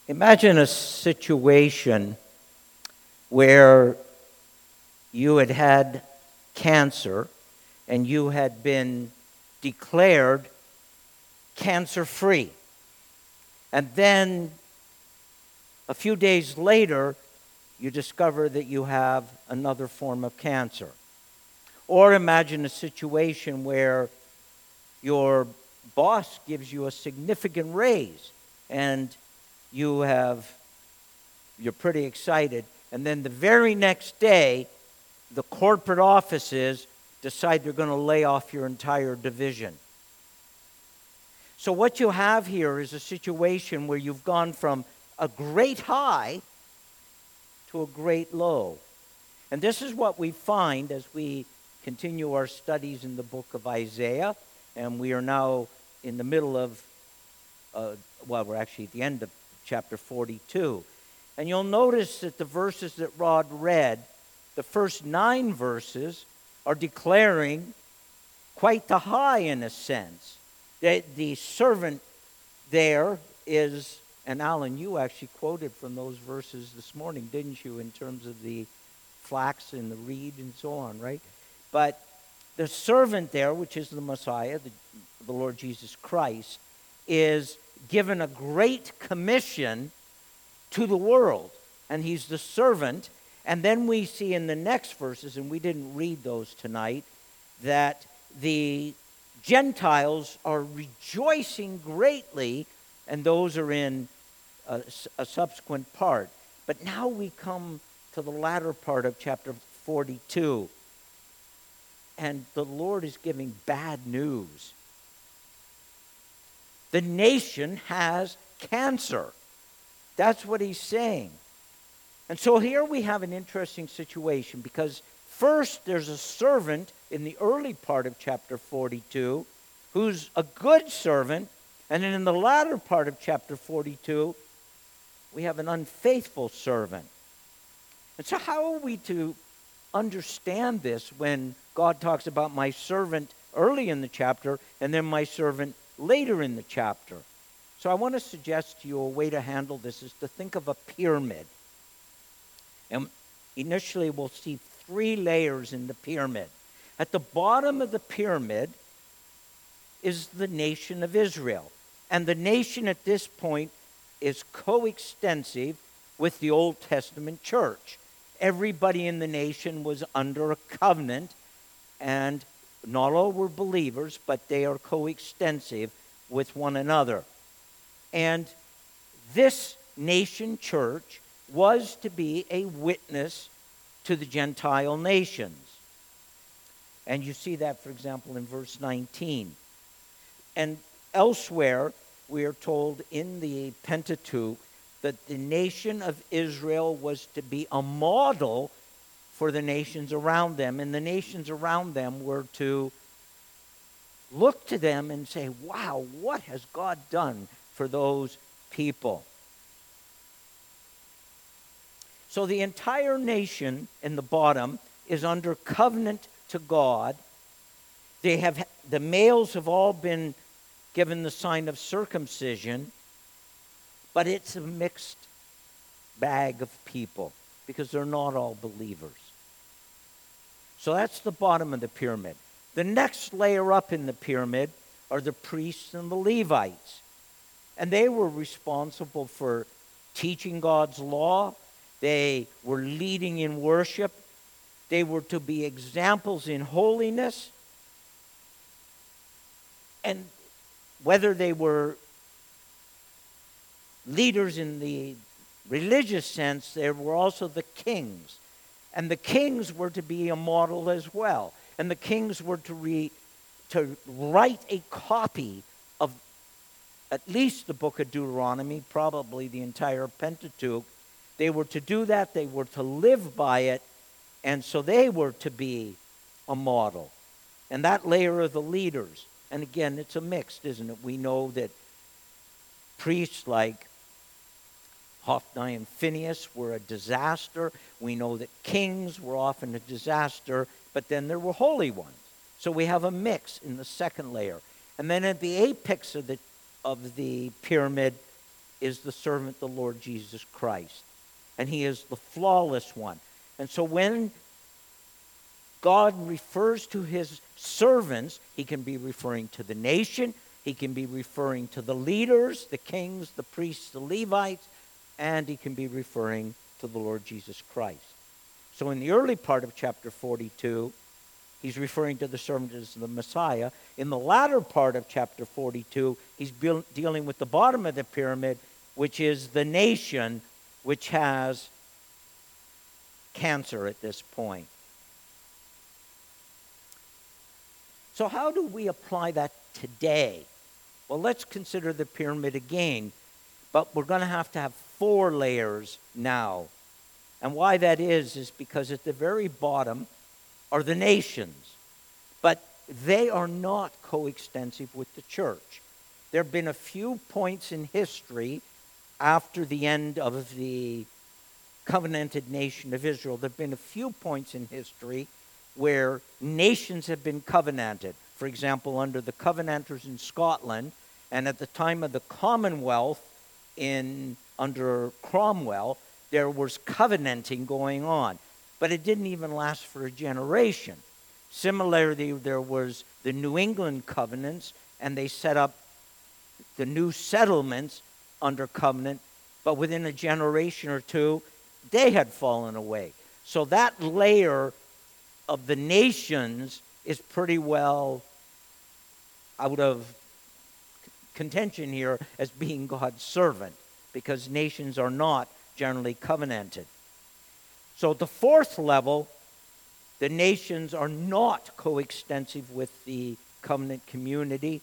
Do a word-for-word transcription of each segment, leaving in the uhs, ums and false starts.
Imagine a situation where you had had cancer and you had been declared cancer-free. And then a few days later, you discover that you have another form of cancer. Or imagine a situation where your boss gives you a significant raise and you have, you're pretty excited, and then the very next day, the corporate offices decide they're going to lay off your entire division. So what you have here is a situation where you've gone from a great high to a great low. And this is what we find as we continue our studies in the book of Isaiah. And we are now in the middle of, uh, well, we're actually at the end of chapter forty-two. And you'll notice that the verses that Rod read, the first nine verses, are declaring quite the high in a sense. The, the servant there is, and Alan, you actually quoted from those verses this morning, didn't you, in terms of the flax and the reed and so on, right? But the servant there, which is the Messiah, the, the Lord Jesus Christ, is given a great commission to the world. And he's the servant. And then we see in the next verses, and we didn't read those tonight, that the Gentiles are rejoicing greatly, and those are in a, a subsequent part. But now we come to the latter part of chapter forty-two, and the Lord is giving bad news. The nation has cancer. That's what he's saying. And so here we have an interesting situation, because first there's a servant in the early part of chapter forty-two who's a good servant, and then in the latter part of chapter forty-two we have an unfaithful servant. And so how are we to understand this when God talks about my servant early in the chapter and then my servant later in the chapter? So I want to suggest to you a way to handle this is to think of a pyramid. And initially we'll see three layers in the pyramid. At the bottom of the pyramid is the nation of Israel. And the nation at this point is coextensive with the Old Testament church. Everybody in the nation was under a covenant, and not all were believers, but they are coextensive with one another. And this nation church was to be a witness to the Gentile nations. And you see that, for example, in verse nineteen. And elsewhere, we are told in the Pentateuch that the nation of Israel was to be a model for the nations around them. And the nations around them were to look to them and say, wow, what has God done for those people? So the entire nation in the bottom is under covenant to God. They have, the males have all been given the sign of circumcision, but it's a mixed bag of people because they're not all believers. So that's the bottom of the pyramid. The next layer up in the pyramid are the priests and the Levites. And they were responsible for teaching God's law. They were leading in worship. They were to be examples in holiness. And whether they were leaders in the religious sense, there were also the kings. And the kings were to be a model as well. And the kings were to, re, to write a copy of at least the book of Deuteronomy, probably the entire Pentateuch. They were to do that. They were to live by it. And so they were to be a model. And that layer of the leaders. And again, it's a mixed, isn't it? We know that priests like Hophni and Phinehas were a disaster. We know that kings were often a disaster, but then there were holy ones. So we have a mix in the second layer. And then at the apex of the, of the pyramid is the servant, the Lord Jesus Christ. And he is the flawless one. And so when God refers to his servants, he can be referring to the nation, he can be referring to the leaders, the kings, the priests, the Levites, and he can be referring to the Lord Jesus Christ. So in the early part of chapter forty-two, he's referring to the servant as the Messiah. In the latter part of chapter forty-two, he's be- dealing with the bottom of the pyramid, which is the nation, which has cancer at this point. So how do we apply that today? Well, let's consider the pyramid again, but we're going to have to have four layers now. And why that is, is because at the very bottom are the nations, but they are not coextensive with the church. There have been a few points in history after the end of the covenanted nation of Israel. There have been a few points in history where nations have been covenanted. For example, under the Covenanters in Scotland, and at the time of the Commonwealth in under Cromwell, there was covenanting going on. But it didn't even last for a generation. Similarly, there was the New England covenants, and they set up the new settlements under covenant, but within a generation or two, they had fallen away. So that layer of the nations is pretty well out of contention here as being God's servant, because nations are not generally covenanted. So the fourth level, the nations are not coextensive with the covenant community.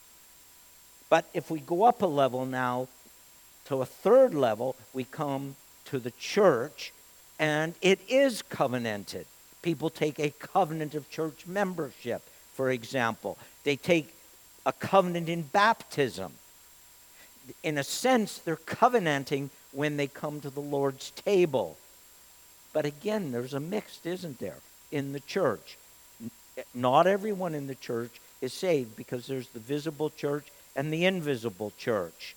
But if we go up a level now to a third level, we come to the church, and it is covenanted. People take a covenant of church membership, for example. They take a covenant in baptism. In a sense, they're covenanting when they come to the Lord's table. But again, there's a mix, isn't there, in the church? Not everyone in the church is saved, because there's the visible church and the invisible church.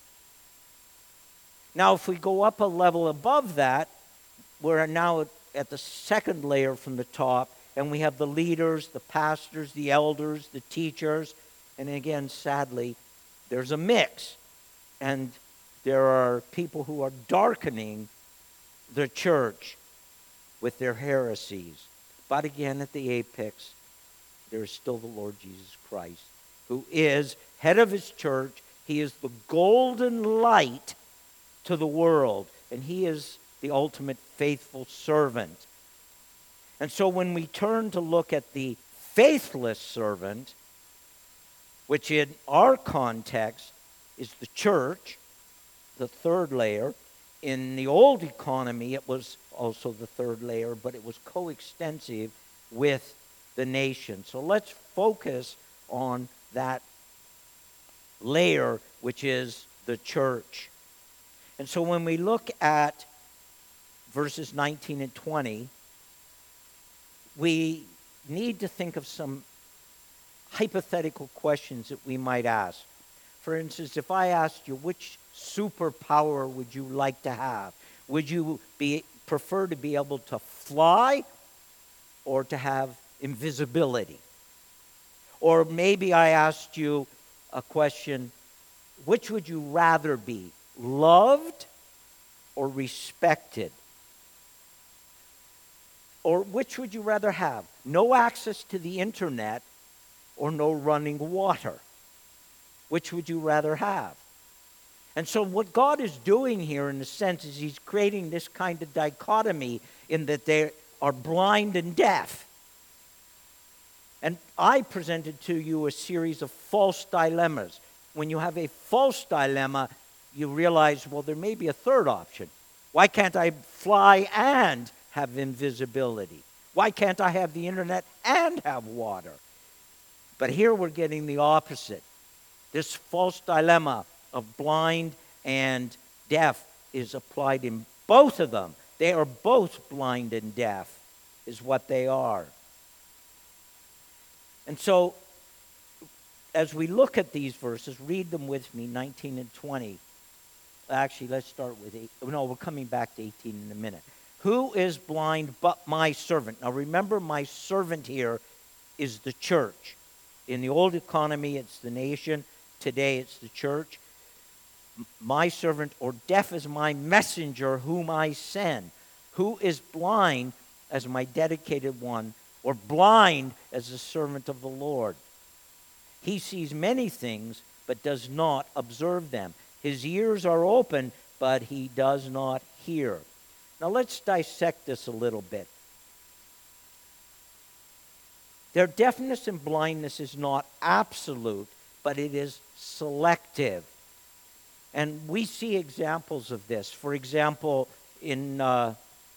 Now, if we go up a level above that, we're now at the second layer from the top, and we have the leaders, the pastors, the elders, the teachers, and again, sadly, there's a mix. And there are people who are darkening the church with their heresies. But again, at the apex, there is still the Lord Jesus Christ, who is head of his church. He is the golden light to the world, and he is the ultimate faithful servant. And so when we turn to look at the faithless servant, which in our context is the church, the third layer. In the old economy, it was also the third layer, but it was coextensive with the nation. So let's focus on that layer, which is the church. And so when we look at verses nineteen and twenty, we need to think of some hypothetical questions that we might ask. For instance, if I asked you, which superpower would you like to have? Would you be prefer to be able to fly or to have invisibility? Or maybe I asked you a question, which would you rather be, loved or respected? Or which would you rather have, no access to the internet or no running water? Which would you rather have? And so what God is doing here, in a sense, is he's creating this kind of dichotomy in that they are blind and deaf. And I presented to you a series of false dilemmas. When you have a false dilemma, you realize, well, there may be a third option. Why can't I fly and have invisibility? Why can't I have the internet and have water? But here we're getting the opposite. This false dilemma of blind and deaf is applied in both of them. They are both blind and deaf, is what they are. And so, as we look at these verses, read them with me, nineteen and twenty. Actually, let's start with eight. No, we're coming back to eighteen in a minute. Who is blind but my servant? Now remember, my servant here is the church. In the old economy, it's the nation. Today, it's the church. My servant, or deaf as my messenger whom I send. Who is blind as my dedicated one, or blind as the servant of the Lord? He sees many things, but does not observe them. His ears are open, but he does not hear. Now let's dissect this a little bit. Their deafness and blindness is not absolute, but it is selective. And we see examples of this. For example, in uh,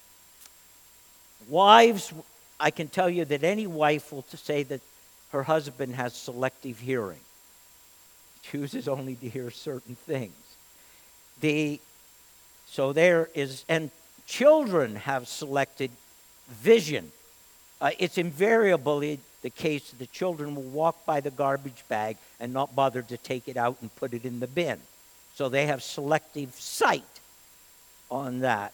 wives, I can tell you that any wife will say that her husband has selective hearing. Chooses only to hear certain things. The so there is, and children have selected vision. Uh, it's invariably the case that the children will walk by the garbage bag and not bother to take it out and put it in the bin. So they have selective sight on that.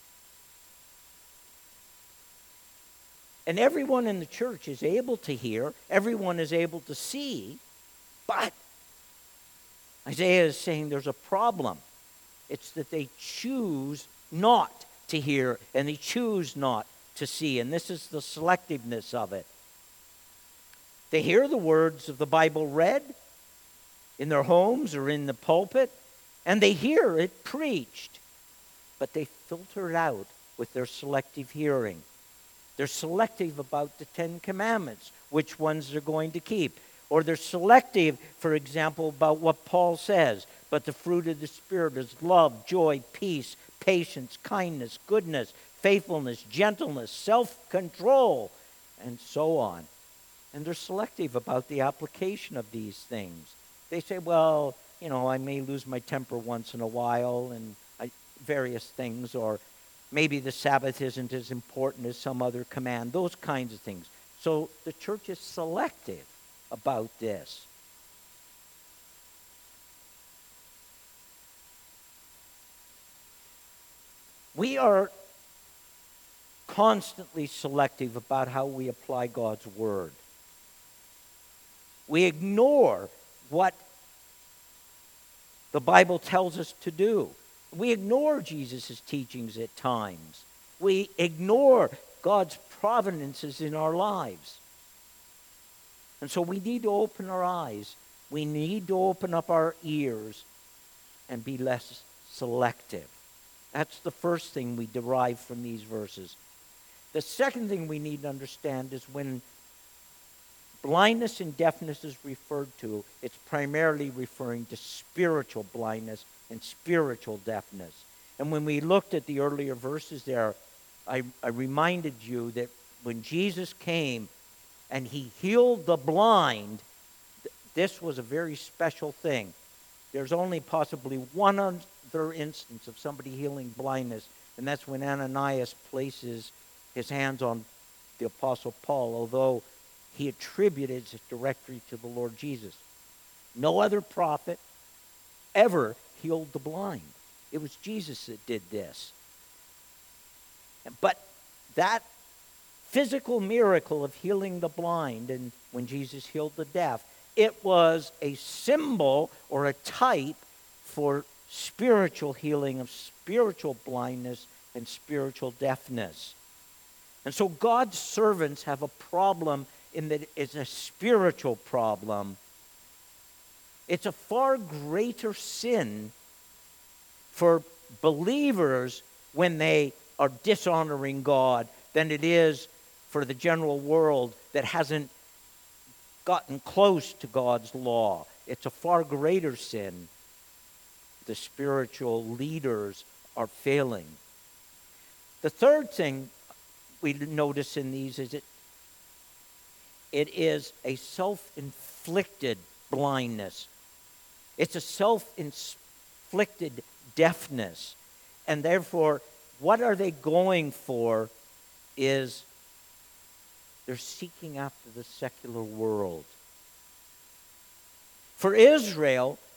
And everyone in the church is able to hear, everyone is able to see, but Isaiah is saying there's a problem. It's that they choose not to hear and they choose not to see. And this is the selectiveness of it. They hear the words of the Bible read in their homes or in the pulpit, and they hear it preached, but they filter it out with their selective hearing. They're selective about the Ten Commandments, which ones they're going to keep. Or they're selective, for example, about what Paul says. But the fruit of the Spirit is love, joy, peace, patience, kindness, goodness, faithfulness, gentleness, self-control, and so on. And they're selective about the application of these things. They say, well, you know, I may lose my temper once in a while and I, various things, or maybe the Sabbath isn't as important as some other command, those kinds of things. So the church is selective about this. We are constantly selective about how we apply God's word. We ignore what the Bible tells us to do. We ignore Jesus' teachings at times. We ignore God's providences in our lives. And so we need to open our eyes. We need to open up our ears and be less selective. That's the first thing we derive from these verses. The second thing we need to understand is when blindness and deafness is referred to, it's primarily referring to spiritual blindness and spiritual deafness. And when we looked at the earlier verses there, I, I reminded you that when Jesus came and he healed the blind, th- this was a very special thing. There's only possibly one other instance of somebody healing blindness, and that's when Ananias places his hands on the Apostle Paul, although he attributed it directly to the Lord Jesus. No other prophet ever healed the blind. It was Jesus that did this. But that physical miracle of healing the blind, and when Jesus healed the deaf, it was a symbol or a type for spiritual healing of spiritual blindness and spiritual deafness. And so God's servants have a problem in that it's a spiritual problem. It's a far greater sin for believers when they are dishonoring God than it is for the general world that hasn't gotten close to God's law. It's a far greater sin. The spiritual leaders are failing. The third thing we notice in these is it, it is a self-inflicted blindness. It's a self-inflicted deafness. And therefore, what are they going for is they're seeking after the secular world. For Israel,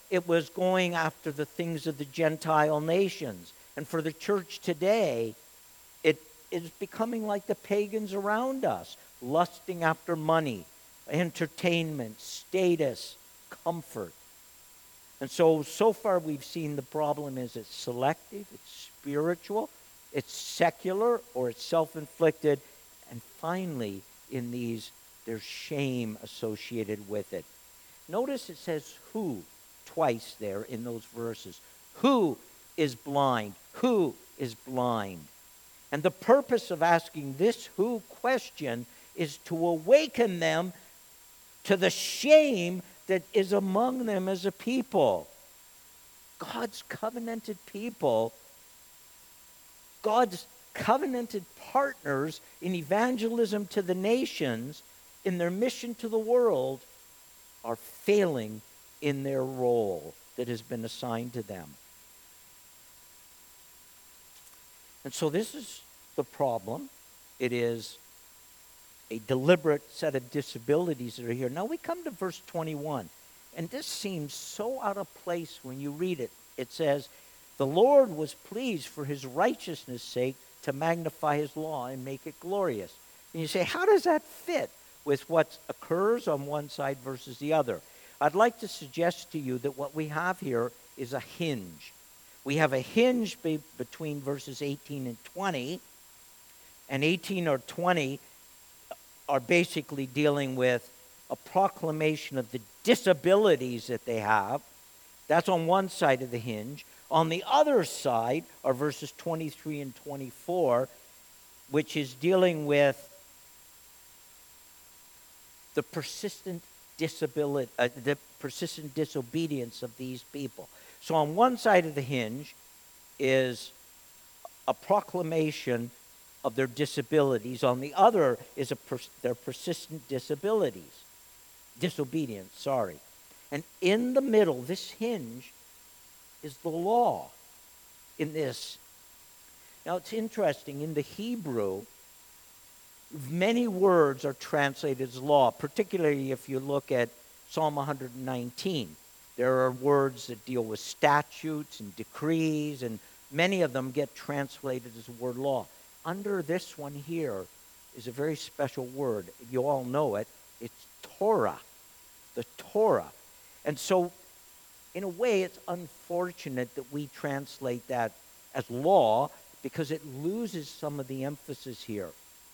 it was going after the things of the Gentile nations. And for the church today, it is becoming like the pagans around us, lusting after money, entertainment, status, comfort. And so, so far we've seen the problem is it's selective, it's spiritual, it's secular, or it's self-inflicted. And finally, in these, there's shame associated with it. Notice it says who twice there in those verses. Who is blind? Who is blind? And the purpose of asking this who question is to awaken them to the shame that is among them as a people. God's covenanted people, God's covenanted partners in evangelism to the nations, in their mission to the world, are failing in their role that has been assigned to them. And so this is the problem. It is a deliberate set of disabilities that are here. Now we come to verse twenty-one, and this seems so out of place when you read it. It says, the Lord was pleased for his righteousness' sake to magnify his law and make it glorious. And you say, how does that fit with what occurs on one side versus the other? I'd like to suggest to you that what we have here is a hinge. We have a hinge be- between verses eighteen and twenty, and eighteen or twenty are basically dealing with a proclamation of the disabilities that they have. That's on one side of the hinge. On the other side are verses twenty-three and twenty-four, which is dealing with the persistent disability, uh, the persistent disobedience of these people. So on one side of the hinge is a proclamation of their disabilities. On the other is a pers- their persistent disabilities, disobedience, sorry. And in the middle, this hinge is the law in this. Now it's interesting, in the Hebrew, many words are translated as law, particularly if you look at Psalm one nineteen. There are words that deal with statutes and decrees, and many of them get translated as the word law. Under this one here is a very special word. You all know it. It's Torah, the Torah. And so, in a way, it's unfortunate that we translate that as law because it loses some of the emphasis here.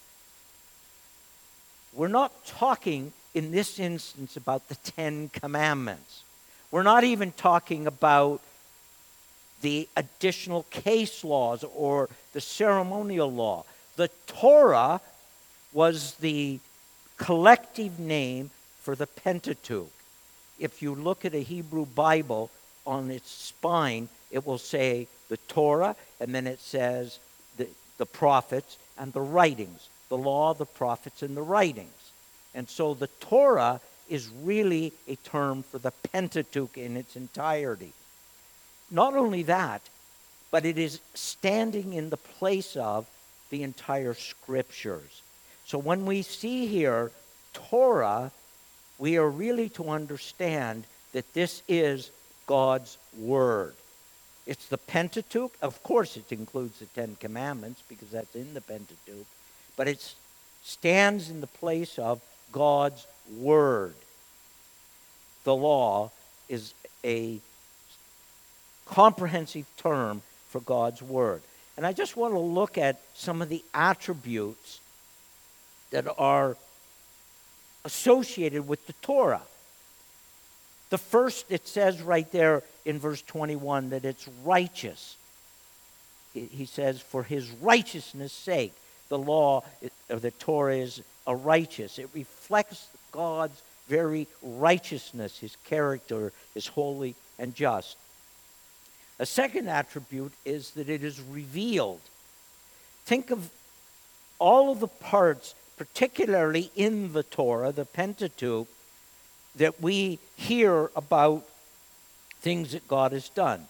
We're not talking in this instance about the Ten Commandments. We're not even talking about the additional case laws or the ceremonial law. The Torah was the collective name for the Pentateuch. If you look at a Hebrew Bible, on its spine, it will say the Torah, and then it says the, the prophets and the writings, the law, the prophets, and the writings. And so the Torah is really a term for the Pentateuch in its entirety. Not only that, but it is standing in the place of the entire scriptures. So when we see here Torah, we are really to understand that this is God's word. It's the Pentateuch. Of course, it includes the Ten Commandments because that's in the Pentateuch. But it stands in the place of God's word. The law is a comprehensive term for God's word. And I just want to look at some of the attributes that are associated with the Torah. The first, it says right there in verse twenty-one that it's righteous. He says, for his righteousness' sake, the law of the Torah is a righteous. It reflects God's very righteousness. His character is holy and just. A second attribute is that it is revealed. Think of all of the parts, particularly in the Torah, the Pentateuch, that we hear about things that God has done.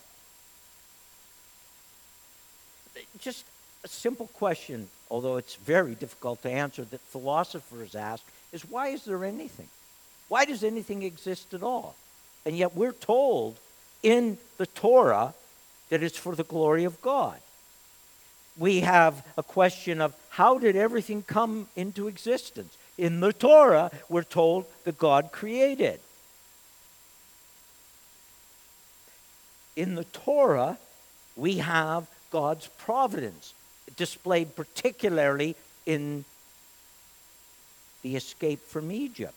Just a simple question, although it's very difficult to answer, that philosophers ask, is why is there anything? Why does anything exist at all? And yet we're told in the Torah that it's for the glory of God. We have a question of how did everything come into existence? In the Torah, we're told that God created. In the Torah, we have God's providence displayed particularly in the escape from Egypt.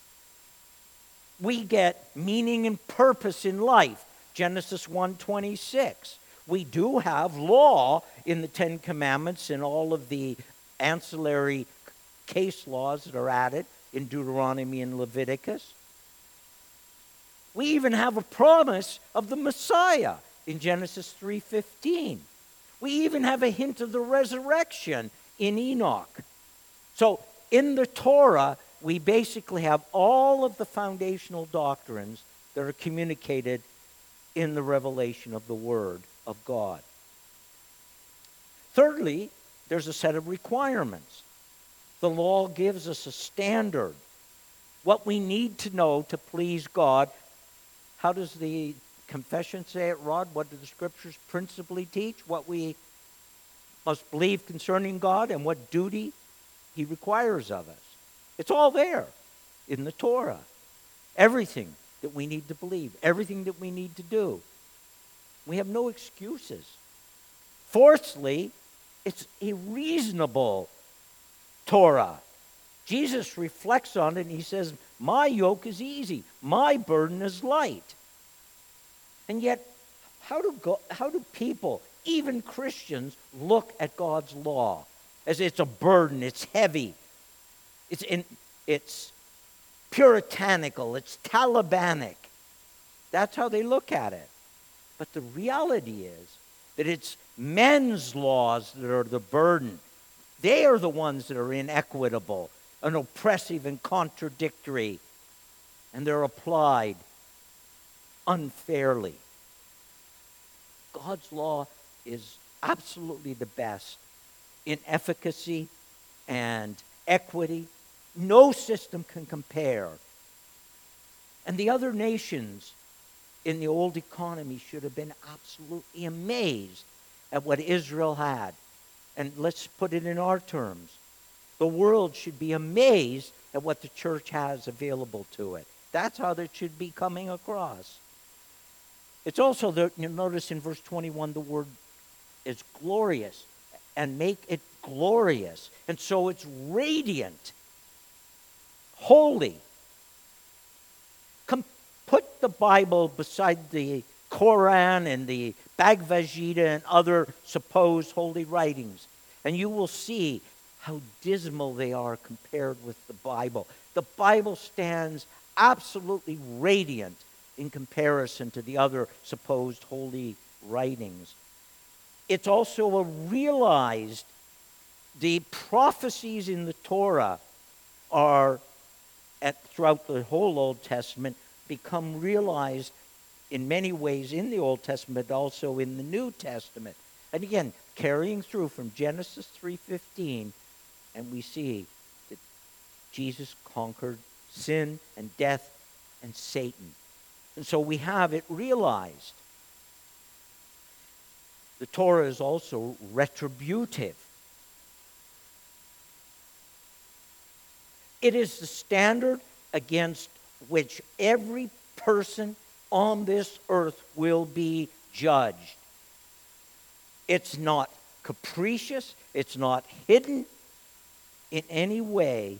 We get meaning and purpose in life. Genesis one twenty-six. We do have law in the Ten Commandments and all of the ancillary case laws that are added in Deuteronomy and Leviticus. We even have a promise of the Messiah in Genesis three fifteen. We even have a hint of the resurrection in Enoch. So in the Torah, we basically have all of the foundational doctrines that are communicated in the revelation of the Word of God. Thirdly, there's a set of requirements. The law gives us a standard, what we need to know to please God. How does the confession say it, Rod? What do the Scriptures principally teach? What we must believe concerning God and what duty He requires of us. It's all there in the Torah. Everything that we need to believe, everything that we need to do. We have no excuses. Fourthly, it's a reasonable Torah. Jesus reflects on it and he says, my yoke is easy, my burden is light. And yet, how do, go, how do people, even Christians, look at God's law as it's a burden, it's heavy, it's, in, it's puritanical, it's Talibanic. That's how they look at it. But the reality is that it's men's laws that are the burden. They are the ones that are inequitable and oppressive and contradictory, and they're applied unfairly. God's law is absolutely the best in efficacy and equity. No system can compare. And the other nations in the old economy should have been absolutely amazed at what Israel had. And let's put it in our terms. The world should be amazed at what the church has available to it. That's how that should be coming across. It's also, the, you notice in verse twenty-one, the word is glorious, and make it glorious. And so it's radiant, holy. Com- put the Bible beside the Koran and the Bhagavad Gita and other supposed holy writings, and you will see how dismal they are compared with the Bible. The Bible stands absolutely radiant in comparison to the other supposed holy writings. It's also a realized, the prophecies in the Torah are, at, throughout the whole Old Testament, become realized in many ways in the Old Testament, but also in the New Testament. And again, carrying through from Genesis three fifteen, and we see that Jesus conquered sin and death and Satan. And so we have it realized. The Torah is also retributive. It is the standard against which every person on this earth will be judged. It's not capricious. It's not hidden in any way.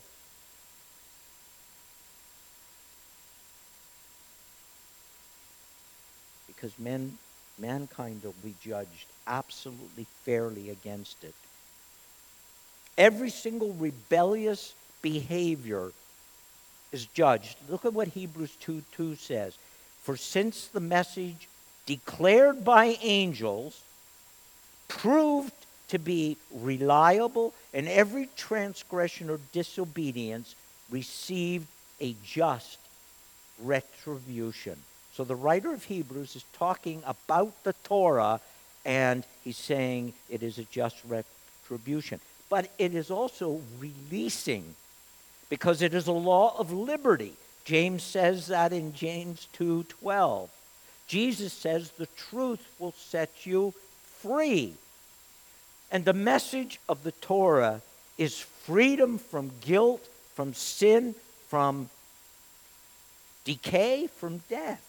Because men, mankind will be judged absolutely fairly against it. Every single rebellious behavior is judged. Look at what Hebrews two two says. For since the message declared by angels proved to be reliable, and every transgression or disobedience received a just retribution. So the writer of Hebrews is talking about the Torah, and he's saying it is a just retribution. But it is also releasing, because it is a law of liberty. James says that in James two twelve. Jesus says the truth will set you free. And the message of the Torah is freedom from guilt, from sin, from decay, from death.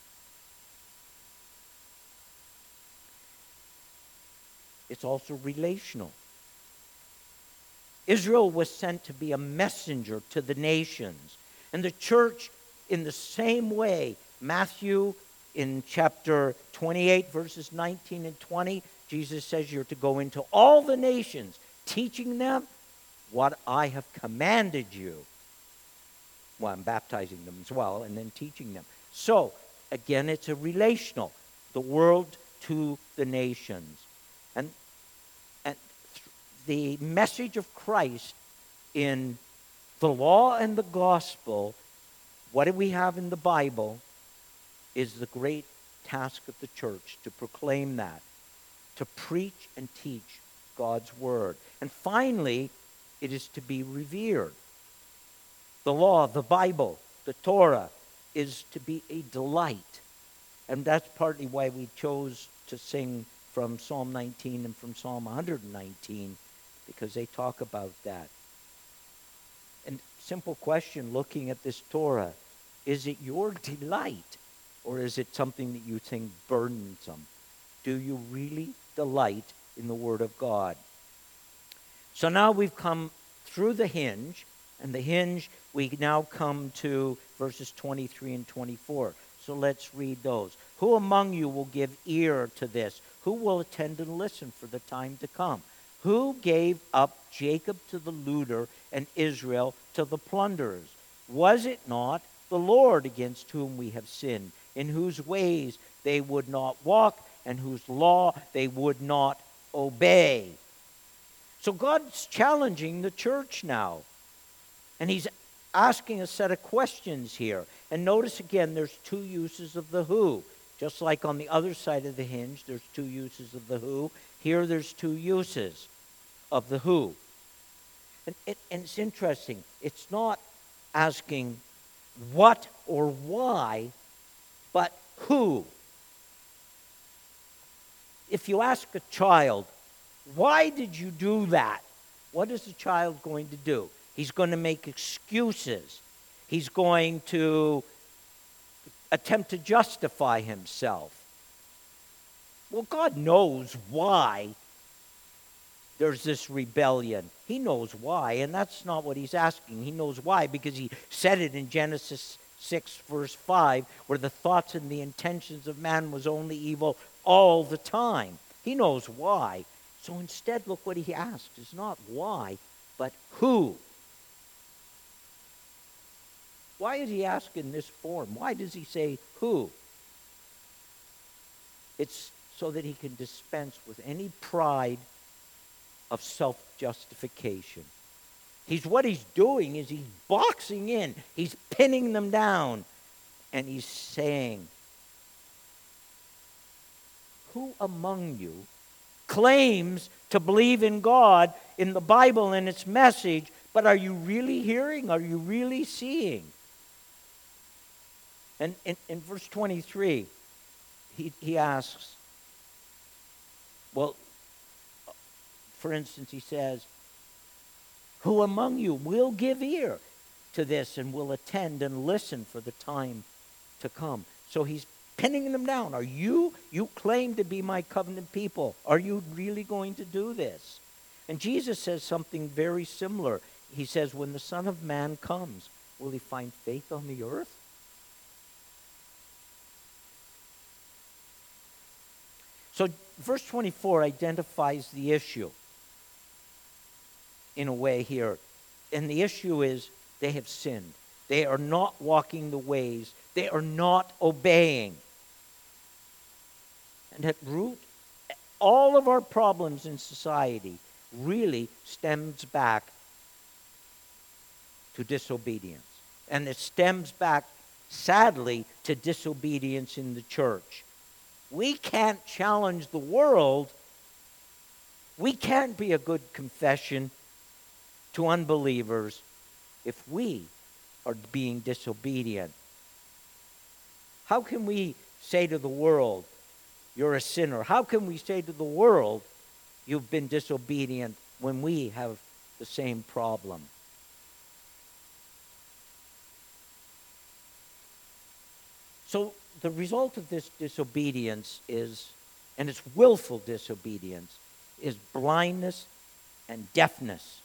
It's also relational. Israel was sent to be a messenger to the nations. And the church, in the same way, Matthew in chapter twenty-eight, verses nineteen and twenty, Jesus says you're to go into all the nations, teaching them what I have commanded you. Well, I'm baptizing them as well, and then teaching them. So, again, it's a relational. The world to the nations. And, and the message of Christ in the law and the gospel, what do we have in the Bible, is the great task of the church, to proclaim that, to preach and teach God's word. And finally, it is to be revered. The law, the Bible, the Torah is to be a delight. And that's partly why we chose to sing from Psalm nineteen and from Psalm one hundred nineteen, because they talk about that. And simple question, looking at this Torah, is it your delight, or is it something that you think burdensome? Do you really delight in the Word of God? So now we've come through the hinge, and the hinge, we now come to verses twenty-three and twenty-four. So let's read those. Who among you will give ear to this? Who will attend and listen for the time to come? Who gave up Jacob to the looter and Israel to the plunderers? Was it not the Lord against whom we have sinned, in whose ways they would not walk, and whose law they would not obey? So God's challenging the church now. And he's asking a set of questions here. And notice again, there's two uses of the who. Just like on the other side of the hinge, there's two uses of the who. Here there's two uses of the who. And, it, and it's interesting. It's not asking what or why, but who. If you ask a child, why did you do that? What is the child going to do? He's going to make excuses. He's going to attempt to justify himself. Well, God knows why there's this rebellion. He knows why, and that's not what he's asking. He knows why because he said it in Genesis six, verse five, where the thoughts and the intentions of man was only evil all the time. He knows why. So instead, look what he asked. It's not why, but who. Why is he asking this form? Why does he say who? It's so that he can dispense with any pride of self-justification. He's what he's doing is he's boxing in. He's pinning them down. And he's saying, who among you claims to believe in God, in the Bible and its message, but are you really hearing? Are you really seeing? And in, in verse twenty-three, he, he asks, well, for instance, he says, who among you will give ear to this and will attend and listen for the time to come? So he's pinning them down. Are you, you claim to be my covenant people. Are you really going to do this? And Jesus says something very similar. He says, when the Son of Man comes, will he find faith on the earth? So verse twenty-four identifies the issue in a way here. And the issue is they have sinned. They are not walking the ways. They are not obeying. And at root, all of our problems in society really stems back to disobedience. And it stems back, sadly, to disobedience in the church. We can't challenge the world. We can't be a good confession to unbelievers if we are being disobedient. How can we say to the world, you're a sinner? How can we say to the world, you've been disobedient, when we have the same problem? So the result of this disobedience is, and it's willful disobedience, is blindness and deafness.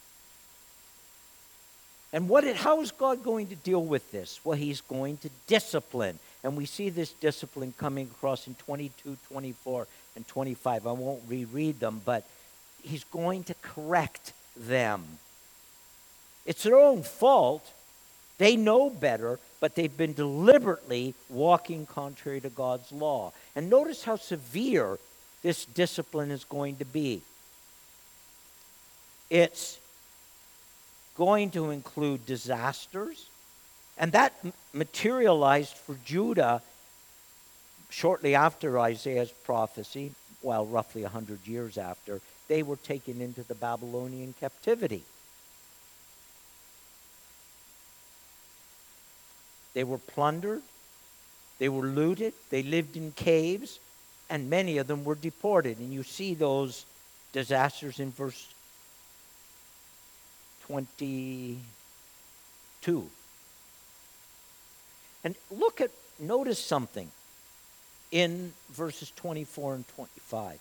And what it, how is God going to deal with this? Well, he's going to discipline. And we see this discipline coming across in twenty-two, twenty-four, and twenty-five. I won't reread them, but he's going to correct them. It's their own fault. They know better, but they've been deliberately walking contrary to God's law. And notice how severe this discipline is going to be. It's going to include disasters, and that materialized for Judah shortly after Isaiah's prophecy, well, roughly one hundred years after. They were taken into the Babylonian captivity. They were plundered, they were looted, they lived in caves, and many of them were deported. And you see those disasters in verse twenty-two. And look at, notice something in verses twenty-four and twenty-five.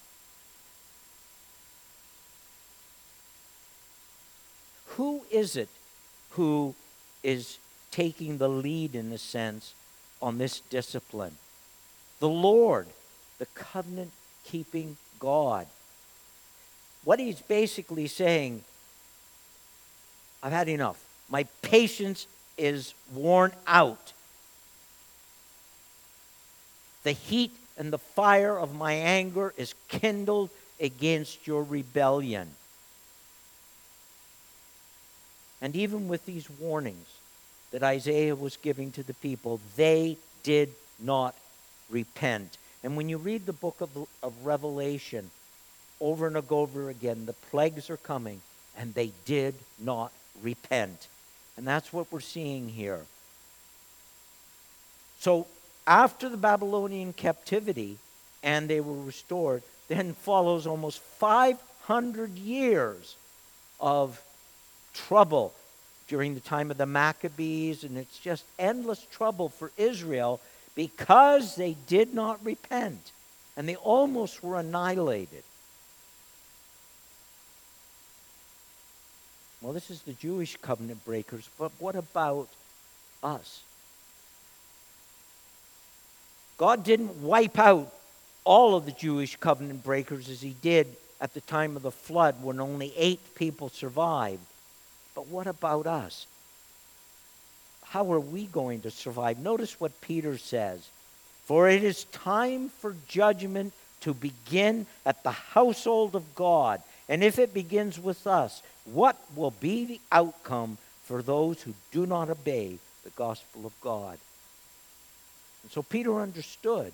Who is it who is taking the lead, in a sense, on this discipline? The Lord, the covenant-keeping God. What he's basically saying, I've had enough. My patience is worn out. The heat and the fire of my anger is kindled against your rebellion. And even with these warnings that Isaiah was giving to the people, they did not repent. And when you read the book of, of Revelation, over and over again, the plagues are coming, and they did not repent. And that's what we're seeing here. So after the Babylonian captivity, and they were restored, then follows almost five hundred years of trouble during the time of the Maccabees, and it's just endless trouble for Israel because they did not repent, and they almost were annihilated. Well, this is the Jewish covenant breakers, but what about us? God didn't wipe out all of the Jewish covenant breakers as he did at the time of the flood when only eight people survived. But what about us? How are we going to survive? Notice what Peter says. For it is time for judgment to begin at the household of God. And if it begins with us, what will be the outcome for those who do not obey the gospel of God? And so Peter understood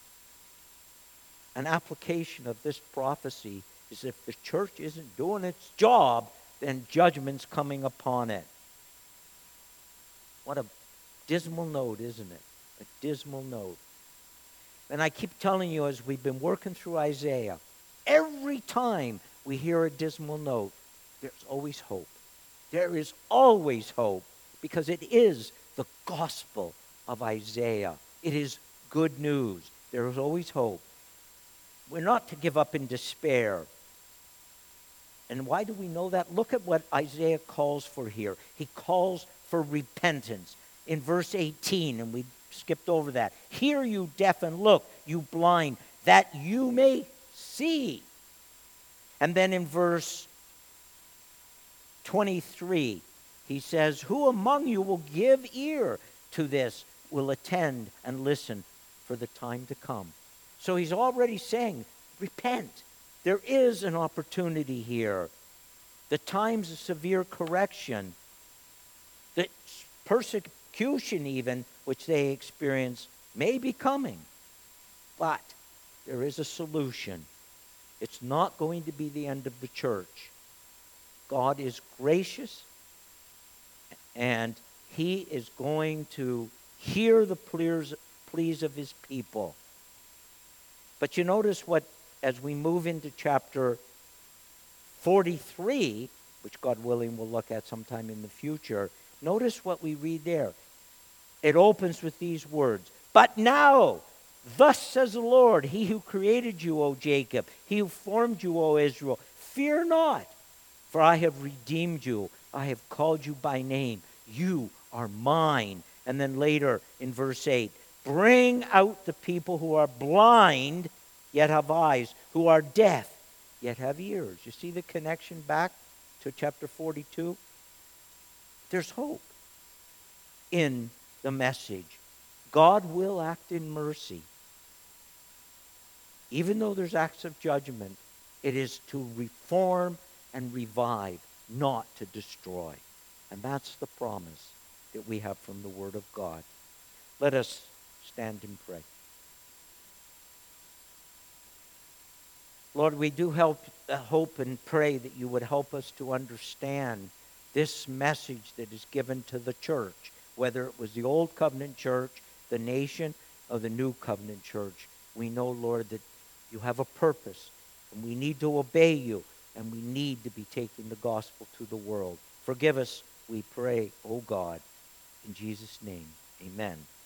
an application of this prophecy is if the church isn't doing its job, then judgment's coming upon it. What a dismal note, isn't it? A dismal note. And I keep telling you, as we've been working through Isaiah, every time we hear a dismal note, there's always hope. There is always hope, because it is the gospel of Isaiah. It is good news. There is always hope. We're not to give up in despair. And why do we know that? Look at what Isaiah calls for here. He calls for repentance. In verse eighteen, and we skipped over that. Hear, you deaf, and look, you blind, that you may see. And then in verse twenty-three, he says, who among you will give ear to this, will attend and listen for the time to come? So he's already saying, repent. There is an opportunity here. The times of severe correction, the persecution even, which they experience, may be coming. But there is a solution. It's not going to be the end of the church. God is gracious, and he is going to hear the pleas, pleas of his people. But you notice what, as we move into chapter forty-three, which God willing we'll look at sometime in the future, notice what we read there. It opens with these words, "But now, thus says the Lord, he who created you, O Jacob, he who formed you, O Israel, fear not, for I have redeemed you. I have called you by name. You are mine." And then later in verse eight, "Bring out the people who are blind, yet have eyes, who are deaf, yet have ears." You see the connection back to chapter forty-two? There's hope in the message. God will act in mercy. Even though there's acts of judgment, it is to reform and revive, not to destroy. And that's the promise that we have from the Word of God. Let us stand and pray. Lord, we do help, uh, hope and pray that you would help us to understand this message that is given to the church, whether it was the Old Covenant church, the nation, or the New Covenant church. We know, Lord, that you have a purpose, and we need to obey you, and we need to be taking the gospel to the world. Forgive us, we pray, O God. In Jesus' name, amen.